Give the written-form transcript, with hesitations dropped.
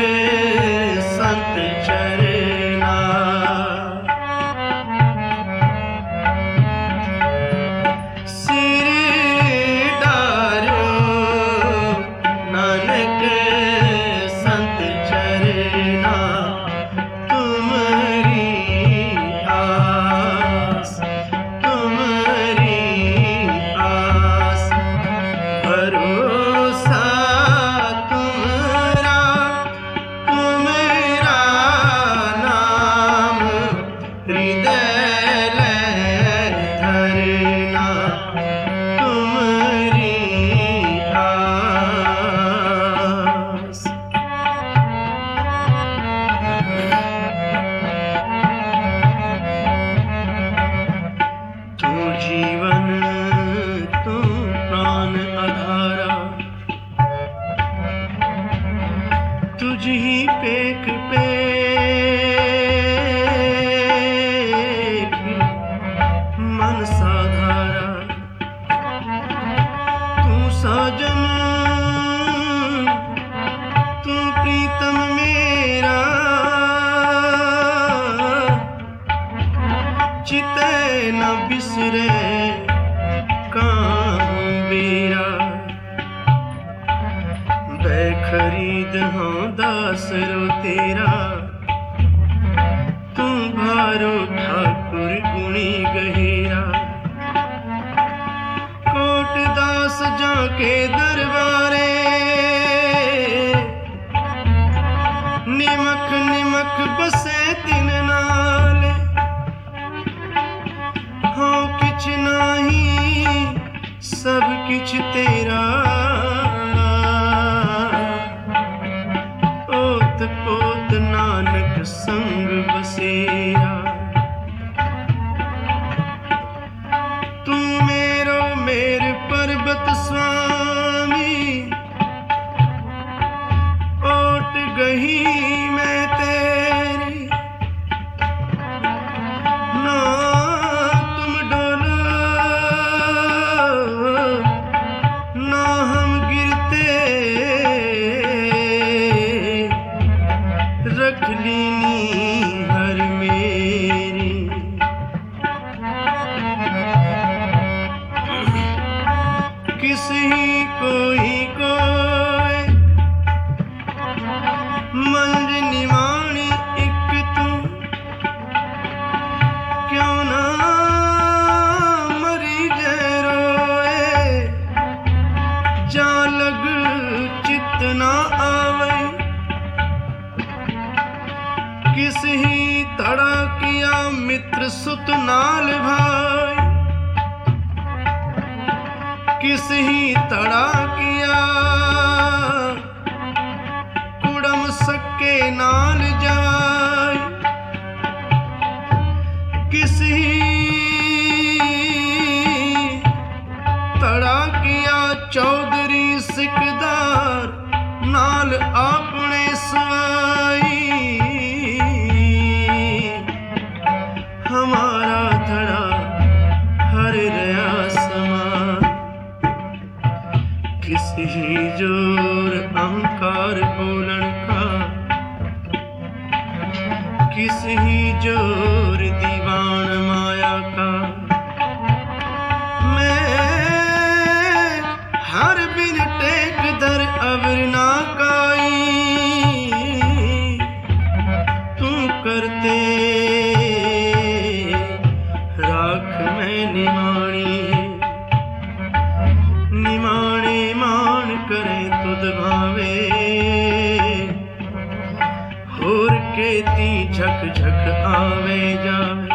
संत चरना। सिर डारो नानक संत चरना, तुम्हारी आस भरोसा तुम्हारा, तुम्हारा नाम हृदय धरना, तुम्हारी आस। तू जीवन तू प्राण आधारा, तुझ ही पेख पेख मन साधारा। तू साजन तू प्रीतम मेरा, चिते न बिसरे काहूँ बेरा। खरीद हाँ दासरो तेरा, तू भारो ठाकुर गुणी गहेरा। कोट दास जाके दरबारे, निमक निमक बसे तिन नाल। हाँ किछ नाही सब किछ तेरा, पोत नानक संग बसेरा। तू मेरो मेर पर्वत स्वामी, ओट गही मैं तेरी। ना तुम डोलो ना हम गिरते, रख लीनी हर मेरी। किसी कोई कोई मंज निमाणी एक तू, क्यों ना मरी जे रोए। जा लग चित ना आवे, किस ही तड़ा किया मित्र सुत नाल भाई। किस ही तड़ा किया कुड़म सक्के नाल जाय। किस ही तड़ा किया चौधरी सिकदार नाल अपने सवाई। हमारा धड़ा हर रया समान, किसी जोर अहंकार बोलन का। किसी जोर दीवान माया का। मैं हर बिन टेक दर अवर ना काई, तू करते राख मैं निमाणी। निमाणे मान करे तुद भावे, होर केती झक झक आवे जावे।